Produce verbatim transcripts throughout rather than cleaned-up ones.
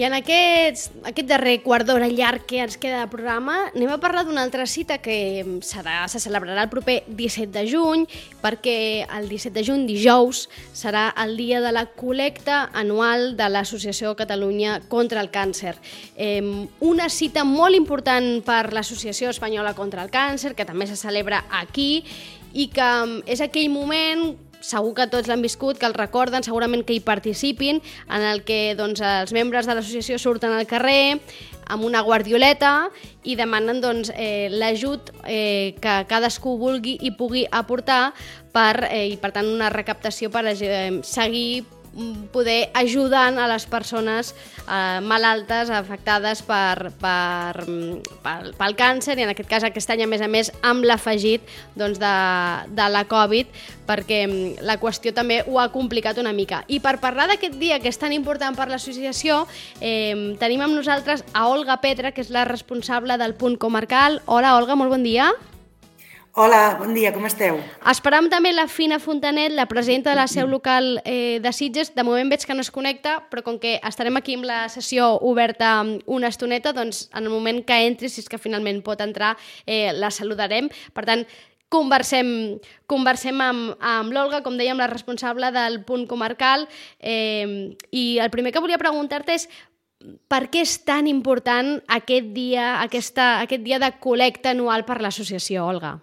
I en aquest, aquest darrer quart d'hora llarg que ens queda de programa anem a parlar d'una altra cita que serà, se celebrarà el proper disset de juny, perquè el disset de juny, dijous, serà el dia de la col·lecta anual de l'Associació Catalunya contra el Càncer. Eh, una cita molt important per l'Associació Espanyola contra el Càncer, que també se celebra aquí, i que és aquell moment, segur que tots l'han viscut, que el recorden, segurament que hi participin, en el que doncs, els membres de l'associació surten al carrer amb una guardioleta i demanen doncs, eh, l'ajut eh, que cadascú vulgui i pugui aportar per, eh, i per tant una recaptació per eh, seguir poder ajudant a les persones eh, malaltes, afectades per, per, per, pel càncer, i en aquest cas aquest any a més a més amb l'afegit doncs, de, de la Covid, perquè la qüestió també ho ha complicat una mica. I per parlar d'aquest dia que és tan important per l'associació, eh, tenim amb nosaltres a Olga Petra, que és la responsable del punt comarcal. Hola Olga, molt bon dia. Hola, bon dia, com esteu? Esperam també la Fina Fontanet, la presidenta de la seu local eh, de Sitges. De moment veig que no es connecta, però com que estarem aquí amb la sessió oberta una estoneta, doncs en el moment que entri, si és que finalment pot entrar, eh, la saludarem. Per tant, conversem, conversem amb, amb l'Olga, com dèiem, la responsable del punt comarcal, eh, i el primer que volia preguntar-te és per què és tan important aquest dia, aquesta, aquest dia de col·lecta anual per l'associació, Olga?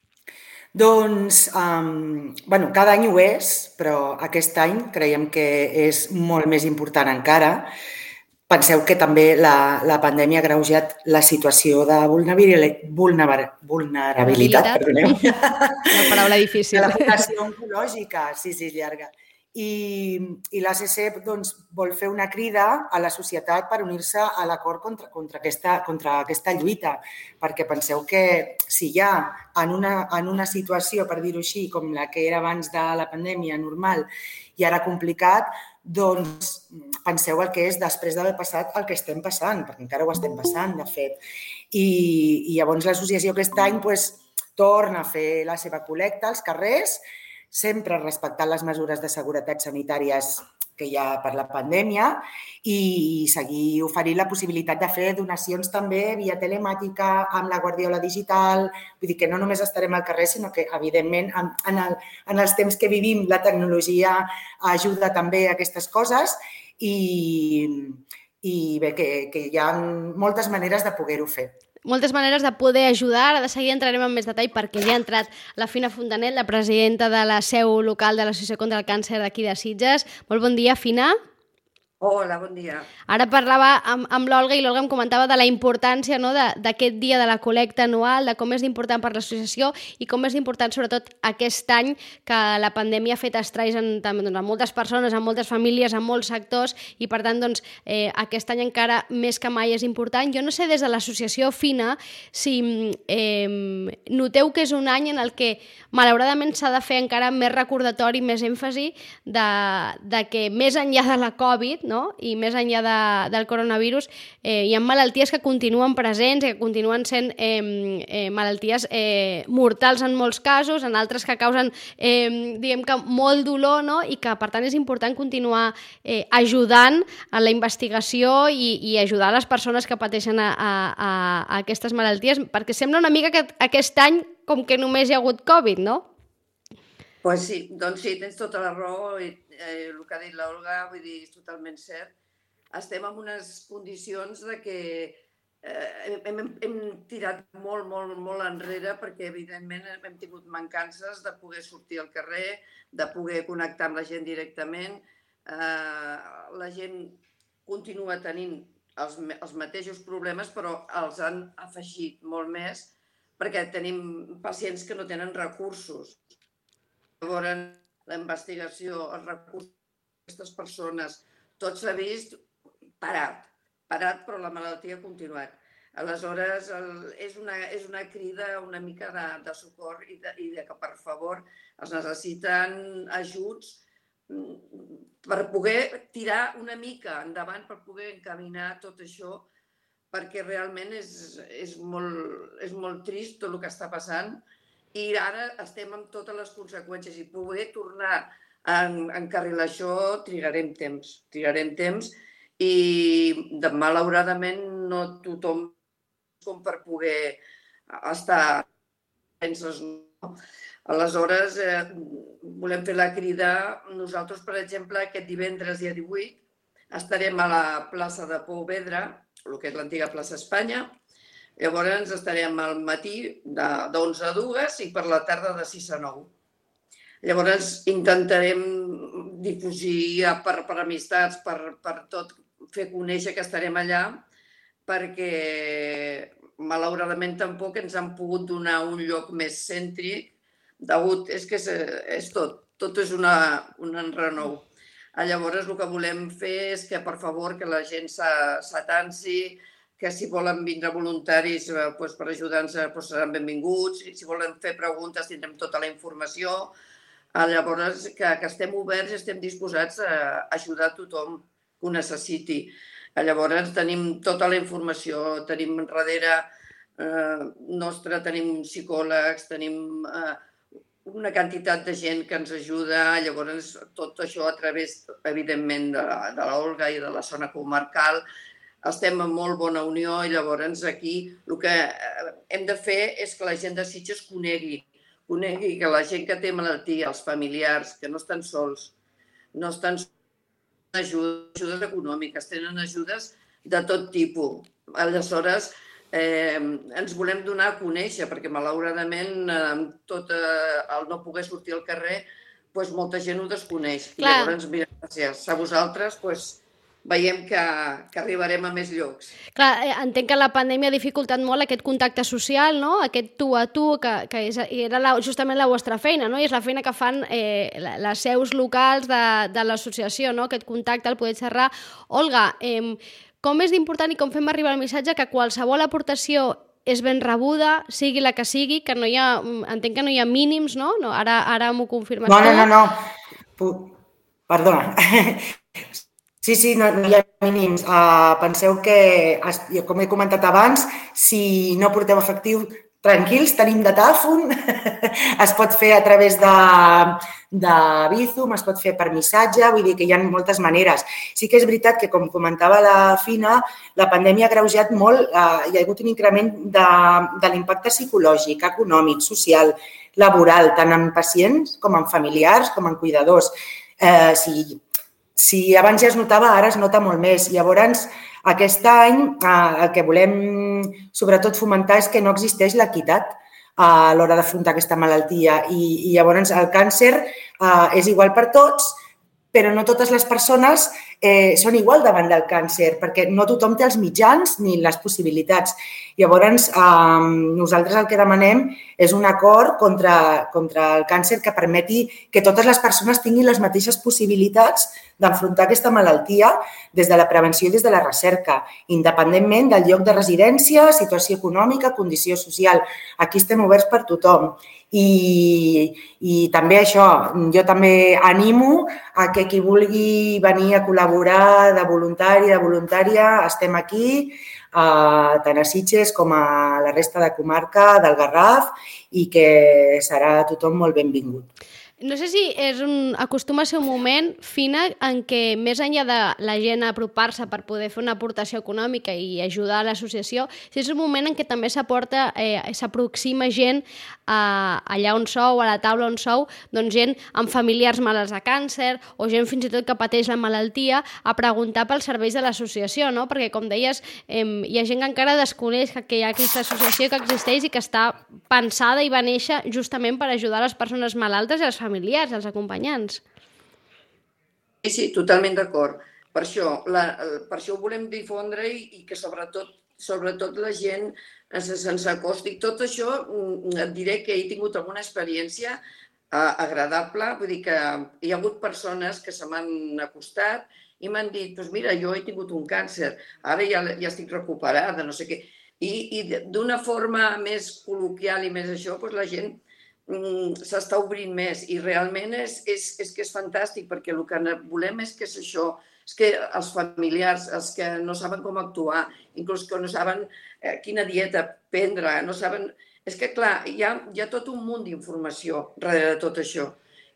Doncs, um, bueno, cada any ho és, però aquest any creiem que és molt més important encara. Penseu que també la, la pandèmia ha greujat la situació de vulnerabilitat, vulnerabilitat perdoneu. Una paraula difícil. De la població oncològica, sí, sí, llarga. I, i l'A C C doncs, vol fer una crida a la societat per unir-se a l'acord contra, contra, aquesta, contra aquesta lluita, perquè penseu que si ja en una, en una situació, per dir-ho així, com la que era abans de la pandèmia normal i ara complicat, doncs penseu el que és després d'haver passat el que estem passant, perquè encara ho estem passant, de fet. I, i llavors l'associació aquest any doncs, torna a fer la seva col·lecta als carrers, sempre respectant les mesures de seguretat sanitàries que hi ha per la pandèmia, i seguir oferint la possibilitat de fer donacions també via telemàtica, amb la guardiola digital. Vull dir que no només estarem al carrer, sinó que, evidentment, en, el, en els temps que vivim, la tecnologia ajuda també a aquestes coses, i, i bé, que, que hi ha moltes maneres de poder-ho fer. Moltes maneres de poder ajudar. Ara de seguida entrarem en més detall perquè ja ha entrat la Fina Fontanet, la presidenta de la seu local de l'Associació contra el Càncer d'aquí de Sitges. Molt bon dia, Fina. Hola, bon dia. Ara parlava amb, amb l'Olga i l'Olga em comentava de la importància, no, d'aquest dia de la col·lecta anual, de com és important per l'associació i com és important sobretot aquest any que la pandèmia ha fet estralls en, doncs, en moltes persones, en moltes famílies, en molts sectors, i per tant doncs, eh, aquest any encara més que mai és important. Jo no sé des de l'associació Fina si eh, noteu que és un any en el que malauradament s'ha de fer encara més recordatori, més èmfasi de, de que més enllà de la Covid, no? I més enllà de, del coronavirus, eh, hi ha malalties que continuen presents i que continuen sent eh, eh, malalties eh, mortals en molts casos, en altres que causen eh, diguem que molt dolor, no? I que per tant és important continuar eh, ajudant a la investigació i, i ajudar les persones que pateixen a, a, a aquestes malalties, perquè sembla una mica que aquest any com que només hi ha hagut Covid, no? Pues sí, doncs sí, tens tota la raó, i eh, el que ha dit l'Olga, vull dir, és totalment cert. Estem en unes condicions de que eh, hem, hem tirat molt, molt, molt enrere perquè, evidentment, hem tingut mancances de poder sortir al carrer, de poder connectar amb la gent directament. Eh, la gent continua tenint els, els mateixos problemes, però els han afegit molt més perquè tenim pacients que no tenen recursos. Llavors, la investigació, els recursos d'aquestes persones, tot s'ha vist parat, parat, però la malaltia ha continuat. Aleshores, el, és, una, és una crida una mica de, de socors i de, i de que, per favor, es necessiten ajuts per poder tirar una mica endavant, per poder encaminar tot això, perquè realment és, és, molt, és molt trist tot el que està passant i ara estem amb totes les conseqüències i poder tornar a encarrilar això trigarem temps, trigarem temps i malauradament no tothom com per poder estar penses, no? Aleshores, eh, volem fer la crida. Nosaltres, per exemple, aquest divendres, dia divuit, estarem a la plaça de Pouvedra, el que és l'antiga plaça Espanya. Llavors estarem al matí d'onze a dues i per la tarda de sis a nou. Llavors intentarem difusir per, per amistats, per, per tot, fer conèixer que estarem allà, perquè malauradament tampoc ens han pogut donar un lloc més cèntric. Degut, és que és, és tot, tot és una, un enrenou. Llavors el que volem fer és que, per favor, que la gent s'atansi, que si volen vindre voluntaris doncs, per ajudar-nos doncs, seran benvinguts, si volen fer preguntes tindrem tota la informació. Llavors que, que estem oberts i estem disposats a ajudar a tothom que ho necessiti. Llavors tenim tota la informació, tenim darrere eh, nostre, tenim psicòlegs, tenim eh, una quantitat de gent que ens ajuda. Llavors tot això a través, evidentment, de, de l'Olga i de la zona comarcal. Estem en molt bona unió i llavors aquí el que hem de fer és que la gent de Sitges conegui, conegui que la gent que té malaltia, els familiars, que no estan sols, no estan sols, ajudes, ajudes econòmiques, tenen ajudes de tot tipus. Aleshores, eh, ens volem donar a conèixer, perquè malauradament amb tot eh, el no poder sortir al carrer, doncs molta gent ho desconeix. I llavors, mira, gràcies a vosaltres, doncs, veiem que, que arribarem a més llocs. Clar, entenc que la pandèmia ha dificultat molt aquest contacte social, no? Aquest tu a tu, que, que és, era la, justament la vostra feina, no? I és la feina que fan eh, les seus locals de, de l'associació, no? Aquest contacte, el poder xerrar. Olga, eh, com és d'important i com fem arribar el missatge que qualsevol aportació és ben rebuda, sigui la que sigui, que no hi ha, entenc que no hi ha mínims, no? no ara ara m'ho confirmes no, tu. No, no, no. Perdona. Sí, sí, no, no hi ha mínims. Uh, penseu que, com he comentat abans, si no porteu efectiu, tranquils, tenim de telèfon, es pot fer a través de, de Bizum, es pot fer per missatge, vull dir que hi ha moltes maneres. Sí que és veritat que, com comentava la Fina, la pandèmia ha greujat molt, uh, hi ha hagut un increment de, de l'impacte psicològic, econòmic, social, laboral, tant en pacients com en familiars, com en cuidadors. Uh, si, Si abans ja es notava, ara es nota molt més. Llavors, aquest any el que volem sobretot fomentar és que no existeix l'equitat a l'hora d'afrontar aquesta malaltia. I, i llavors el càncer és igual per tots, però no totes les persones eh, són igual davant del càncer, perquè no tothom té els mitjans ni les possibilitats. Llavors, eh, nosaltres el que demanem és un acord contra, contra el càncer que permeti que totes les persones tinguin les mateixes possibilitats d'enfrontar aquesta malaltia des de la prevenció i des de la recerca, independentment del lloc de residència, situació econòmica, condició social. Aquí estem oberts per tothom. I, i també això, jo també animo a que qui vulgui venir a col·laborar de voluntari, de voluntària, estem aquí, eh, tant a Sitges com a la resta de comarca del Garraf, i que serà tothom molt benvingut. No sé si és un, acostuma a ser un moment, Fina, en què més enllà de la gent apropar-se per poder fer una aportació econòmica i ajudar a l'associació, si és un moment en què també s'aporta, eh, s'aproxima gent a, allà on sou, a la taula on sou, doncs gent amb familiars malalts de càncer o gent fins i tot que pateix la malaltia, a preguntar pels serveis de l'associació, no? Perquè, com deies, eh, hi ha gent que encara desconeix que hi ha aquesta associació que existeix i que està pensada i va néixer justament per ajudar les persones malaltes i les familiars, els acompanyants. Sí, sí, totalment d'acord. Per això, la, per això ho volem difondre i, i que sobretot, sobretot la gent se'ns acosti. Tot això et diré que he tingut alguna experiència eh, agradable, vull dir que hi ha hagut persones que se m'han acostat i m'han dit, doncs mira, jo he tingut un càncer, ara ja, ja estic recuperada, no sé què. I, i d'una forma més col·loquial i més això, doncs la gent s'està obrint més i realment és, és, és que és fantàstic, perquè el que volem és que és això, és que els familiars, els que no saben com actuar, inclús que no saben quina dieta prendre, no saben... És que, clar, hi ha, hi ha tot un munt d'informació darrere de tot això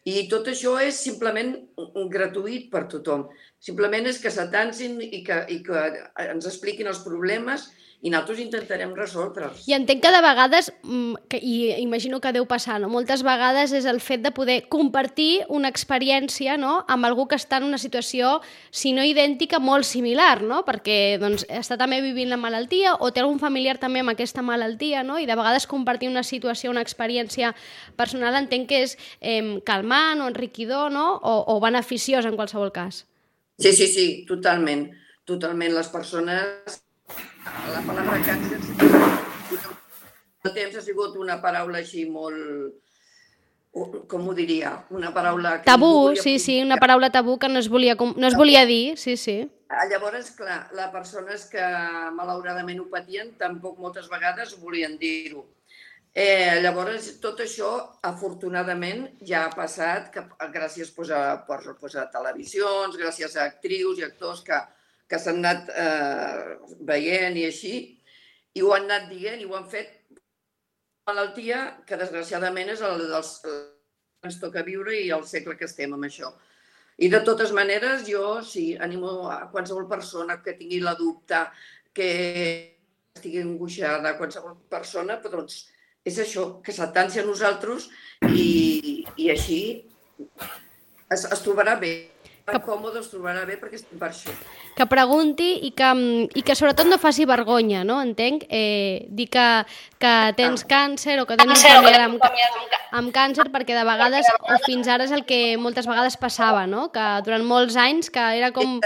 I tot això és simplement gratuït per tothom. Simplement és que s'atansin i que, i que ens expliquin els problemes i nosaltres intentarem resoldre'ls. I entenc que de vegades, que, i imagino que deu passar, no? Moltes vegades és el fet de poder compartir una experiència, no?, amb algú que està en una situació, si no idèntica, molt similar, no? Perquè doncs, està també vivint la malaltia o té algun familiar també amb aquesta malaltia, no? I de vegades compartir una situació, una experiència personal, entenc que és eh, calmant o enriquidor, no? O, o beneficiós en qualsevol cas. Sí, sí, sí, totalment. Totalment. Les persones... La paraula càncer el temps ha sigut una paraula així molt... Com ho diria? Una paraula... Tabú, sí, sí, una paraula tabú que no es volia, no es volia dir, sí, sí. Llavors, clar, les persones que malauradament ho patien tampoc moltes vegades volien dir-ho. Eh, llavors, tot això, afortunadament, ja ha passat que, gràcies pues, a, pues, a televisions, gràcies a actrius i actors que, que s'han anat eh, veient i així, i ho han anat dient i ho han fet malaltia que, desgraciadament, és el dels que ens toca viure i el segle que estem amb això. I, de totes maneres, jo sí, animo a qualsevol persona que tingui la dubte, que estigui angoixada, qualsevol persona, però doncs, és això, que s'atansi a nosaltres i, i així es, es trobarà bé. Que còmode es trobarà bé perquè estem per això. Que pregunti i que, i que sobretot no faci vergonya, no? Entenc? Eh, dir que, que tens càncer o que tens un familiar amb, amb càncer, perquè de vegades, o fins ara és el que moltes vegades passava, no? Que durant molts anys que era com...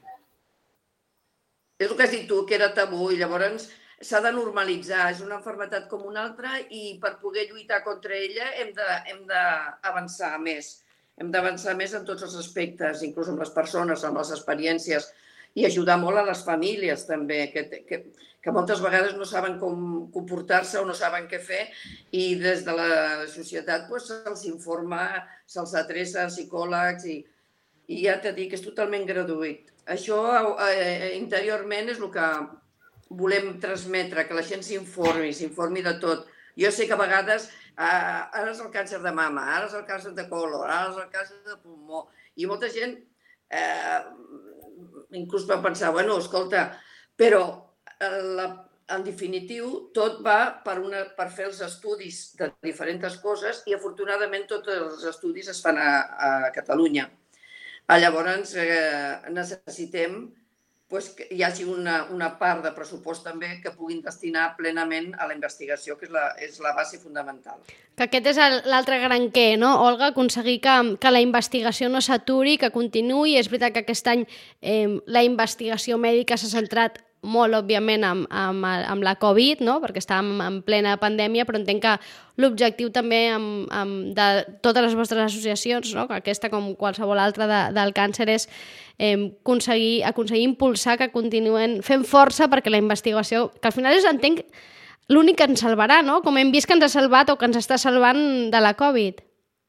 És el que has dit tu, que era tabú, i llavors s'ha de normalitzar. És una malaltia com una altra i per poder lluitar contra ella hem d'avançar més. Hem d'avançar més en tots els aspectes, inclús amb les persones, amb les experiències, i ajudar molt a les famílies també, que, que, que moltes vegades no saben com comportar-se o no saben què fer, i des de la societat pues, se'ls informa, se'ls adreça a psicòlegs, i, i ja t'he dit que és totalment gratuït. Això eh, interiorment és el que volem transmetre, que la gent s'informi, s'informi de tot. Jo sé que a vegades Uh, ara és el càncer de mama, ara és el càncer de colon, ara és el càncer de pulmó. I molta gent uh, inclús va pensar, bueno, escolta, però uh, la, en definitiu tot va per, una, per fer els estudis de diferents coses i afortunadament tots els estudis es fan a, a Catalunya. Uh, llavors uh, necessitem pues, que hi hagi una, una part de pressupost també que puguin destinar plenament a la investigació, que és la, és la base fundamental. Que aquest és l'altre gran què, no, Olga? Aconseguir que, que la investigació no s'aturi, que continuï. És veritat que aquest any eh, la investigació mèdica s'ha centrat molt, òbviament, amb, amb, amb la Covid, no? Perquè estàvem en plena pandèmia, però entenc que l'objectiu també amb, amb de totes les vostres associacions, no? Que aquesta, com qualsevol altra de, del càncer, és eh, aconseguir, aconseguir impulsar que continuen fent força perquè la investigació, que al final és, entenc, l'únic que ens salvarà, no? Com hem vist que ens ha salvat o que ens està salvant de la Covid.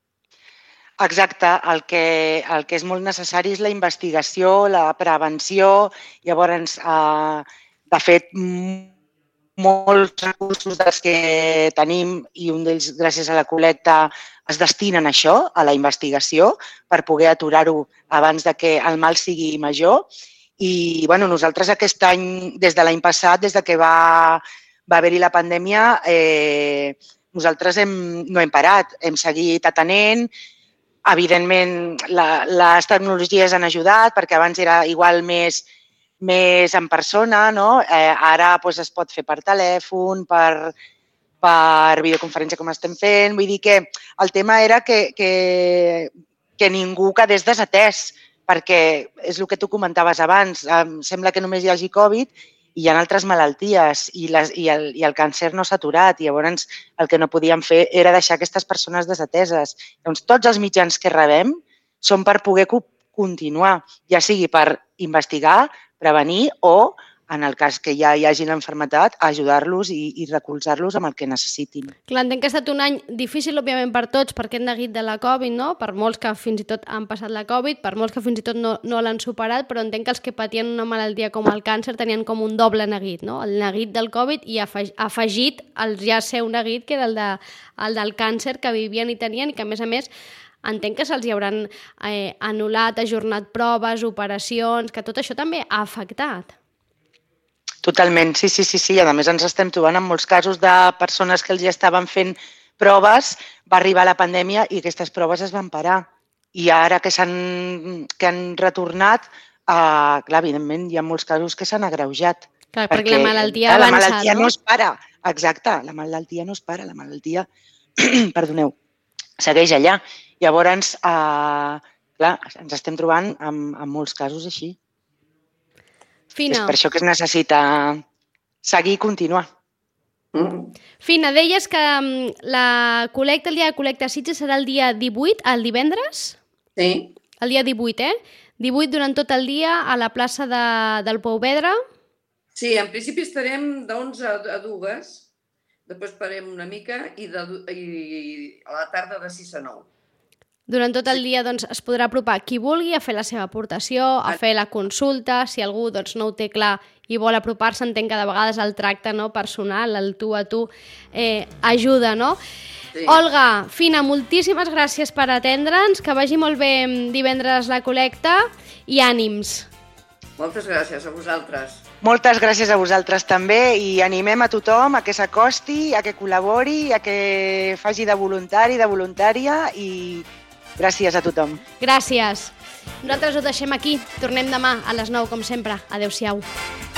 Exacte, el que, el que és molt necessari és la investigació, la prevenció. Llavors, eh, de fet, molts recursos dels que tenim, i un d'ells, gràcies a la col·lecta, es destinen a això, a la investigació, per poder aturar-ho abans de que el mal sigui major. I bueno, nosaltres aquest any, des de l'any passat, des de que va, va haver-hi la pandèmia, eh, nosaltres hem, no hem parat, hem seguit atenent. Evidentment, la, les tecnologies han ajudat perquè abans era igual més, més en persona, no? Eh, ara doncs, es pot fer per telèfon, per, per videoconferència com estem fent. Vull dir que el tema era que, que, que ningú quedés desatès, perquè és el que tu comentaves abans. Em sembla que només hi hagi Covid i hi ha altres malalties i, les, i, el, i el càncer no s'ha aturat. I llavors el que no podíem fer era deixar aquestes persones desateses. Llavors, tots els mitjans que rebem són per poder continuar, ja sigui per investigar, prevenir o, en el cas que ja hi hagi l'enfermetat, ajudar-los i, i recolzar-los amb el que necessitin. Clar, entenc que ha estat un any difícil, òbviament, per tots, perquè hem neguit de la Covid, no? Per molts que fins i tot han passat la Covid, per molts que fins i tot no, no l'han superat, però entenc que els que patien una malaltia com el càncer tenien com un doble neguit, no? El neguit del Covid i afegit el ja seu neguit, que era el, de, el del càncer que vivien i tenien i que, a més a més, entenc que se'ls hi hauran eh, anul·lat, ajornat proves, operacions, que tot això també ha afectat. Totalment, sí, sí, sí, sí. A més ens estem trobant en molts casos de persones que els ja estaven fent proves, va arribar la pandèmia i aquestes proves es van parar. I ara que s'han que han retornat, eh, clar, evidentment hi ha molts casos que s'han agreujat. Clar, perquè, perquè la malaltia avança, la malaltia no? no es para, exacte, la malaltia no es para, la malaltia, perdoneu, segueix allà. Llavors, eh, clar, ens estem trobant amb, amb molts casos així. Fina. És per això que es necessita seguir i continuar. Mm. Fina, deies que la col·lecta, el dia de col·lecta a Sitges serà el dia divuit, el divendres? Sí. El dia divuit, eh? divuit durant tot el dia a la plaça de, del Pouvedre. Sí, en principi estarem d'onze a dues, després parem una mica i, de, i a la tarda de sis a nou. Durant tot el dia doncs, es podrà apropar qui vulgui a fer la seva aportació, a fer la consulta. Si algú doncs, no ho té clar i vol apropar-se, entenc que de vegades el tracte no, personal, el tu a tu, eh, ajuda, no? Sí. Olga, Fina, moltíssimes gràcies per atendre'ns, que vagi molt bé divendres la col·lecta i ànims. Moltes gràcies a vosaltres. Moltes gràcies a vosaltres també i animem a tothom a que s'acosti, a que col·labori, a que faci de voluntari, de voluntària i gràcies a tothom. Gràcies. Nosaltres ho deixem aquí. Tornem demà a les nou, com sempre. Adéu-siau.